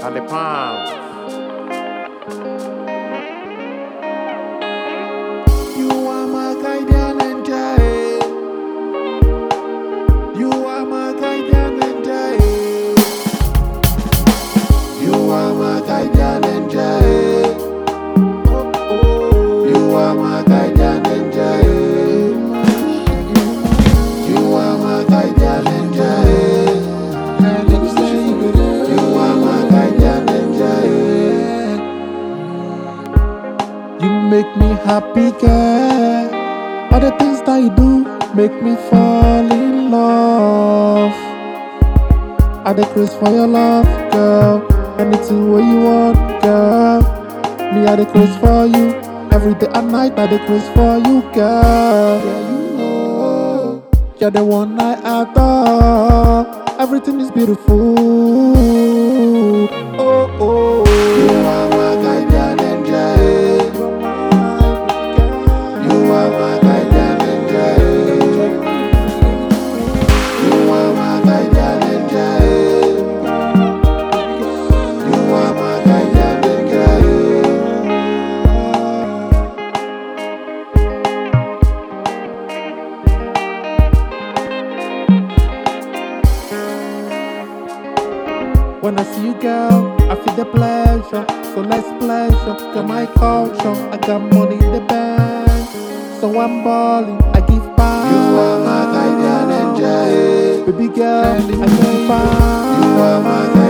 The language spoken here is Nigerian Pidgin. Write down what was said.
and the palm. You are my guardian angel. You are my guardian angel. You are my guardian angel. You are my guardian angel. You are my guardian angel. You are my guardian angel. You make me happy, girl. All the things that you do make me fall in love. I dey craze for your love, girl. Anything what you want, girl. Me, I dey craze for you. Every day and night, I dey craze for you, girl. Yeah, you know, you're the one I adore. Everything is beautiful. Oh, oh. You are my guardian angel. You are my guardian angel. You are my guardian angel. You are my guardian angel. When I see you, girl, I feel the pleasure. So nice pleasure, you're my culture. I got money in the bank, so I'm balling. I give back. You are my guardian angel. Baby girl, I give back. You are my